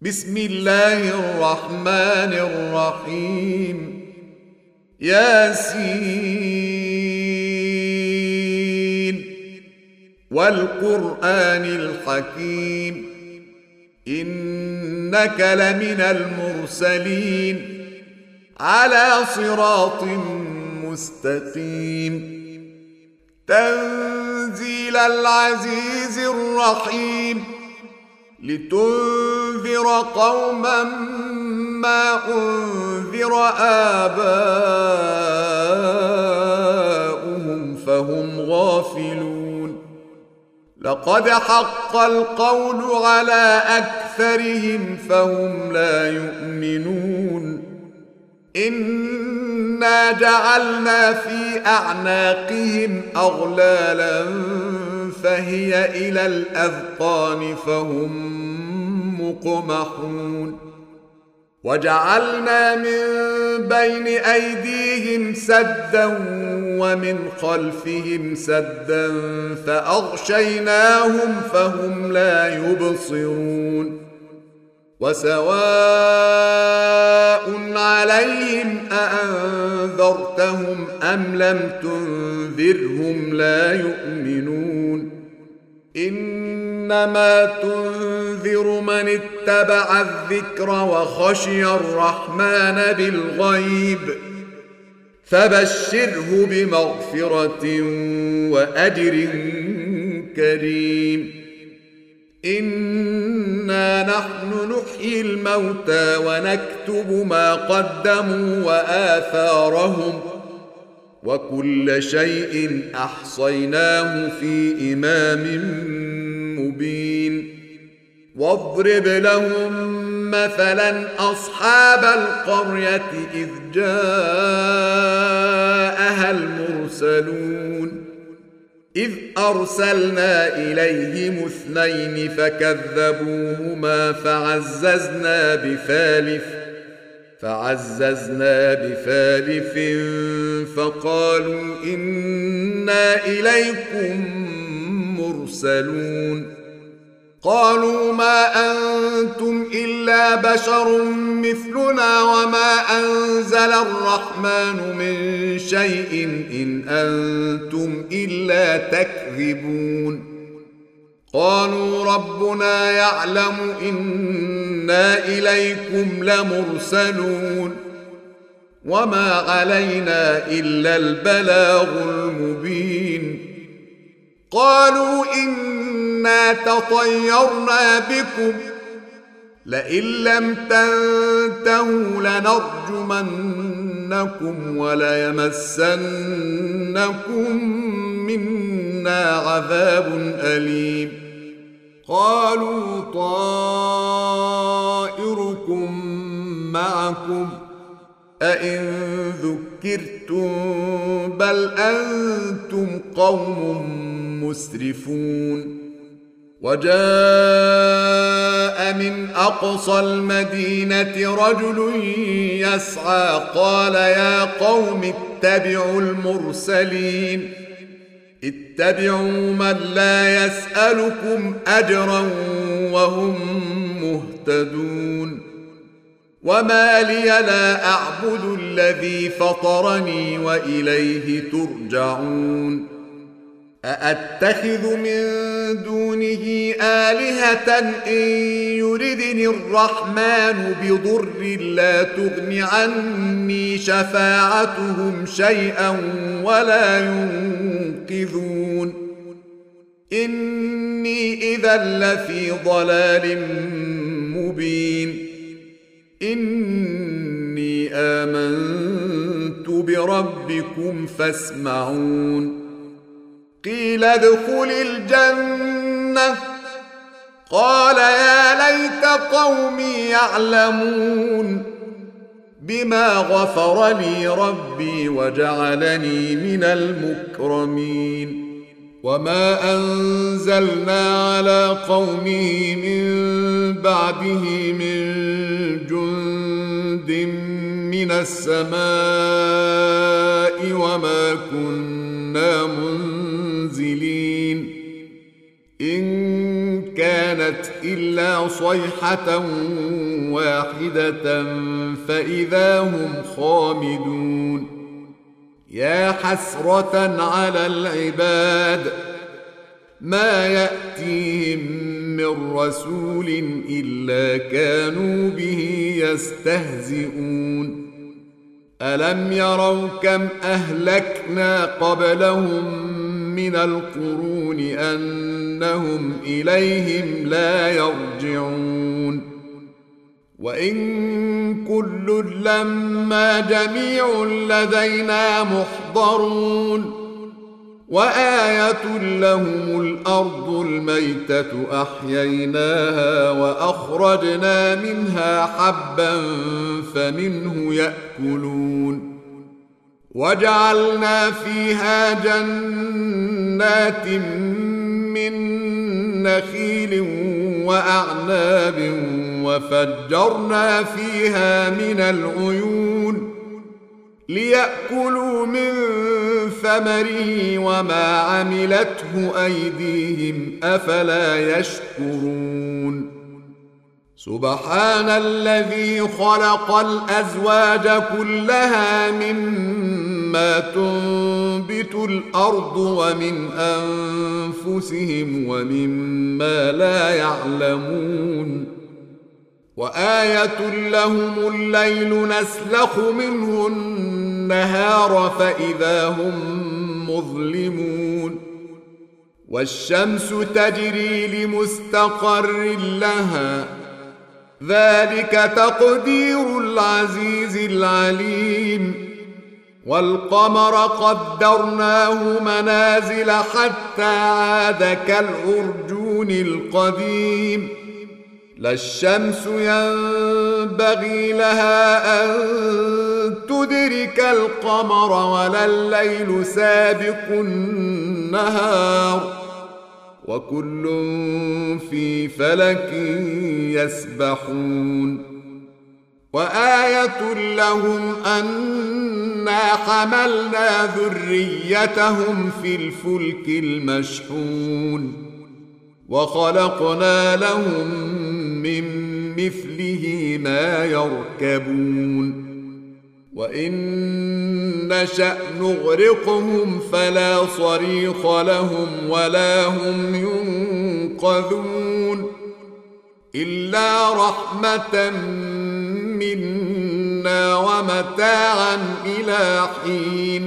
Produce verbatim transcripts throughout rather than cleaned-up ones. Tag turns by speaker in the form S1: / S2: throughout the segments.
S1: بسم الله الرحمن الرحيم. ياسين والقرآن الحكيم إنك لمن المرسلين على صراط مستقيم. تنزيل العزيز الرحيم لتنذر قوما ما أنذر آباؤهم فهم غافلون. لقد حق القول على أكثرهم فهم لا يؤمنون. إنا جعلنا في أعناقهم أغلالا فهي إلى الأذقان فهم مقمحون. وجعلنا من بين أيديهم سدا ومن خلفهم سدا فأغشيناهم فهم لا يبصرون. وسواء عليهم أأنذرتهم أم لم تنذرهم لا يؤمنون. إنما تنذر من اتبع الذكر وخشي الرحمن بالغيب فبشره بمغفرة وأجر كريم. إنا نحن نحيي الموتى ونكتب ما قدموا وآثارهم وكل شيء أحصيناه في إمام مبين. واضرب لهم مثلا أصحاب القرية إذ جاءها المرسلون إذ أرسلنا إليهم اثنين فكذبوهما فعززنا بثالث فعززنا بثالث فقالوا إنا إليكم مرسلون. قالوا ما أنتم إلا بشر مثلنا وما أنزل الرحمن من شيء إن أنتم إلا تكذبون. قالوا ربنا يعلم إنا إليكم لمرسلون وما علينا إلا البلاغ المبين. قالوا إنا تطيرنا بكم لئن لم تنتهوا لنرجمنكم وليمسنكم منا عذاب أليم. قالوا طائركم معكم أئن ذكرتم بل أنتم قوم مسرفون. وجاء من أقصى المدينة رجل يسعى قال يا قوم اتبعوا المرسلين اتبعوا من لا يسألكم أجرا وهم مهتدون. وما لي لا أعبد الذي فطرني وإليه ترجعون. أأتخذ من دونه آلهة إن يردني الرحمن بضر لا تغن عني شفاعتهم شيئا ولا ينقذون. إني إذا لفي ضلال مبين. إني آمنت بربكم فاسمعون. قيل ادخل الجنة قال يا ليت قومي يعلمون بما غفر لي ربي وجعلني من المكرمين. وما أنزلنا على قومه من بعده من جند من السماء وما كنا منزلين. إن كان كانت إلا صيحة واحدة فإذا هم خامدون يا حسرة على العباد ما يأتيهم من رسول إلا كانوا به يستهزئون ألم يروا كم أهلكنا قبلهم من القرون أنهم إليهم لا يرجعون وإن كل لما جميع لدينا محضرون وآية لهم الأرض الميتة أحييناها وأخرجنا منها حبا فمنه يأكلون وجعلنا فيها جنات من نخيل وأعناب وفجرنا فيها من العيون ليأكلوا من ثمره وما عملته أيديهم أفلا يشكرون سبحان الذي خلق الأزواج كلها مما تنبت الأرض ومن أنفسهم ومما لا يعلمون وآية لهم الليل نسلخ منه النهار فإذا هم مظلمون والشمس تجري لمستقر لها ذلك تقدير العزيز العليم والقمر قدرناه منازل حتى عاد كالعرجون القديم لا الشمس ينبغي لها أن تدرك القمر ولا الليل سابق النهار وكل في فلك يسبحون وآية لهم أنا حملنا ذريتهم في الفلك المشحون وخلقنا لهم من مثله ما يركبون وإن نشأ نغرقهم فلا صريخ لهم ولا هم ينقذون إلا رحمة منا ومتاعا إلى حين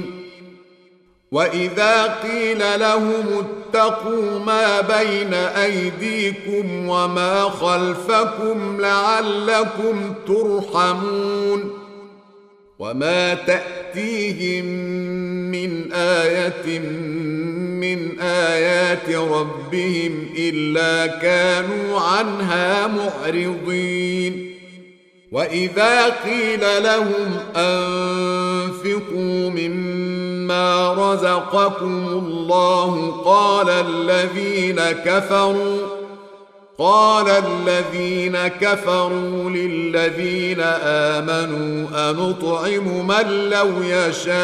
S1: وإذا قيل لهم اتقوا ما بين أيديكم وما خلفكم لعلكم ترحمون وما تأتيهم من آية من آيات ربهم إلا كانوا عنها معرضين وإذا قيل لهم أنفقوا مما رزقكم الله قال الذين كفروا قال الذين كفروا للذين آمنوا أنطعم من لو يشاء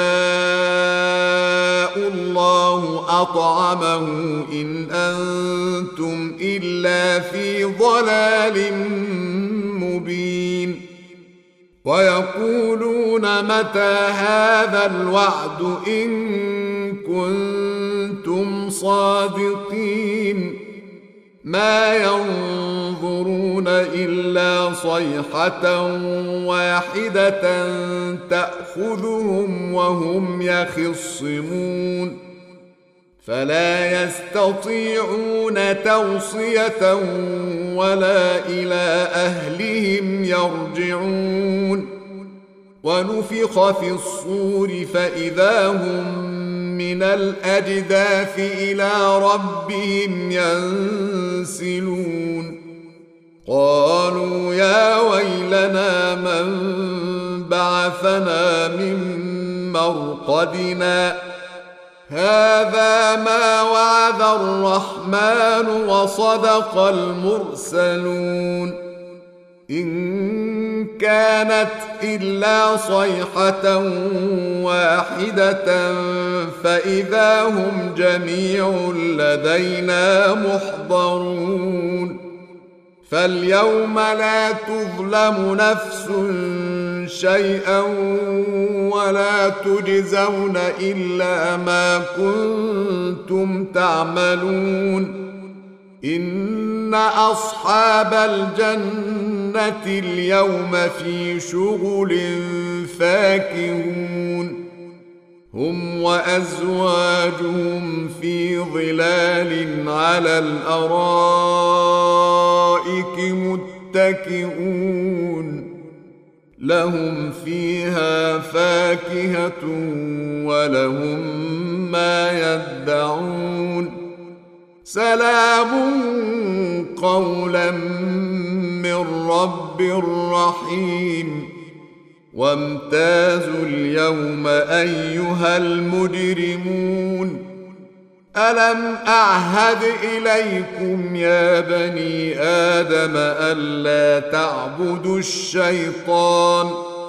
S1: الله أطعمه إن أنتم إلا في ضلال مبين ويقولون متى هذا الوعد إن كنتم صادقين ما ينظرون إلا صيحة واحدة تأخذهم وهم يخصمون فلا يستطيعون توصية ولا إلى أهلهم يرجعون ونفخ في الصور فإذا هم من الأجداث إلى ربهم ينسلون قالوا يا ويلنا من بعثنا من مرقدنا هذا ما وعد الرحمن وصدق المرسلون إن كانت إلا صيحة واحدة فإذا هم جميع لدينا محضرون فاليوم لا تظلم نفس شيئا ولا تجزون إلا ما كنتم تعملون إن أصحاب الجنة اليوم في شغل فاكهون هم وأزواجهم في ظلال على الأرائك متكئون لهم فيها فاكهة ولهم ما يدعون سلام قولا من رب رحيم وامتازوا اليوم أيها المجرمون ألم أعهد إليكم يا بني آدم ألا تعبدوا الشيطان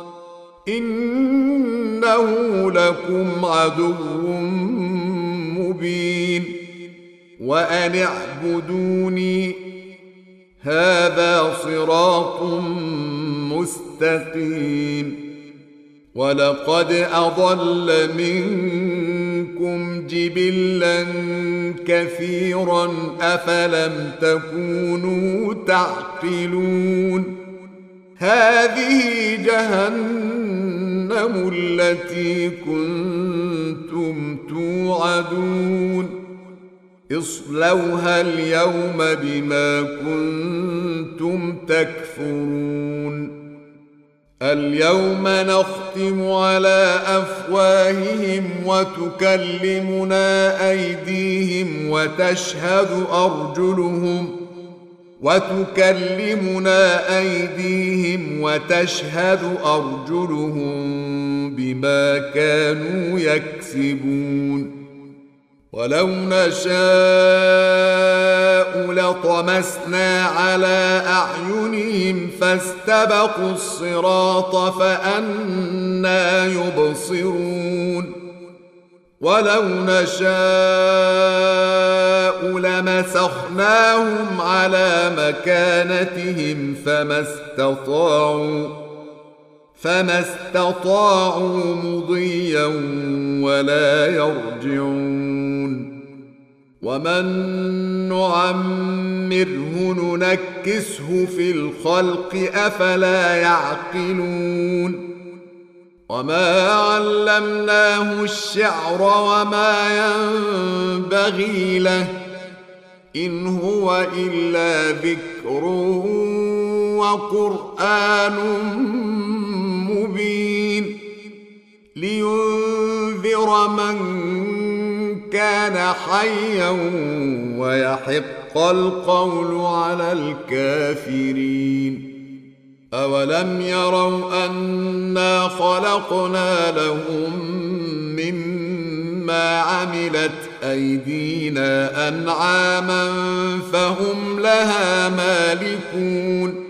S1: إنه لكم عدو مبين وأن اعبدوني هذا صراط مستقيم ولقد أضل منكم جبلا كثيرا أفلم تكونوا تعقلون هذه جهنم التي كنتم توعدون اصلوها اليوم بما كنتم تكفرون اليوم نختم على أفواههم وتكلمنا أيديهم وتشهد أرجلهم وتكلمنا أيديهم وتشهد أرجلهم بما كانوا يكسبون ولو نشاء لطمسنا على أعينهم فاستبقوا الصراط فأنى يبصرون ولو نشاء لمسخناهم على مكانتهم فما استطاعوا فما استطاعوا مضيا ولا يرجعون ومن نعمره ننكسه في الخلق أفلا يعقلون وما علمناه الشعر وما ينبغي له إن هو إلا ذكر وقرآن مبين لينذر من كان حيا ويحق القول على الكافرين أولم يروا أنا خلقنا لهم مما عملت أيدينا أنعاما فهم لها مالكون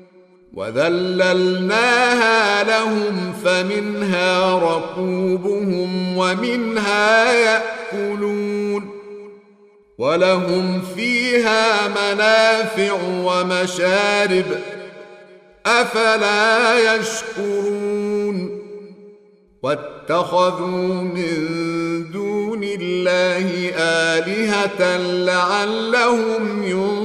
S1: وذللناها لهم فمنها ركوبهم ومنها يأكلون ولهم فيها منافع ومشارب أفلا يشكرون واتخذوا من دون الله آلهة لعلهم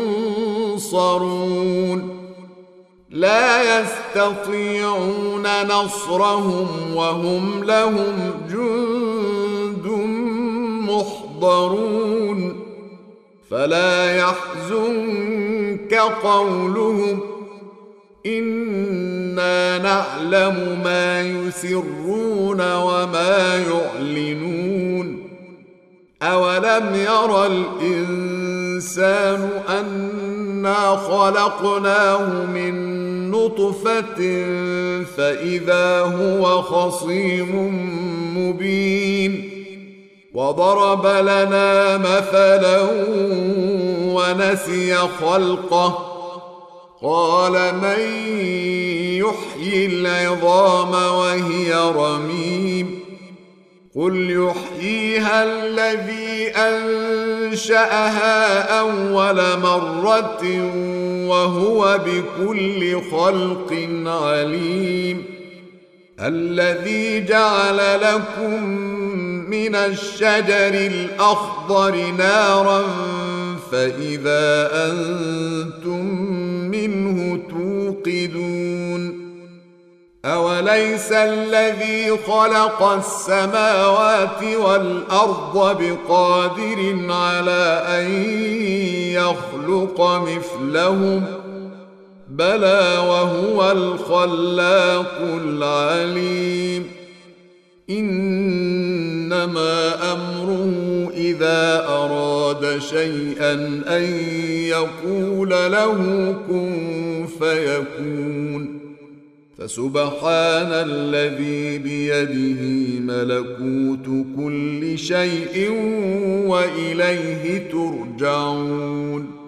S1: ينصرون لا يستطيعون نصرهم وهم لهم جند محضرون فلا يحزنك قولهم إنا نعلم ما يسرون وما يعلنون أولم ير الإنسان أنا خلقناه من نطفة فإذا هو خصيم مبين وضرب لنا مثلا ونسي خلقه قال من يحيي العظام وهي رميم قل يحييها الذي أنشأها أول مرة وهو بكل خلق عليم. الذي جعل لكم من الشجر الأخضر نارا فإذا أنتم منه توقدون. أوليس الذي خلق السماوات والأرض بقادر على أن يخلق مثلهم؟ بلى وهو الخلاق العليم. إنما أمره إذا أراد شيئا أن يقول له كن فيكون. فسبحان الذي بيده ملكوت كل شيء وإليه ترجعون.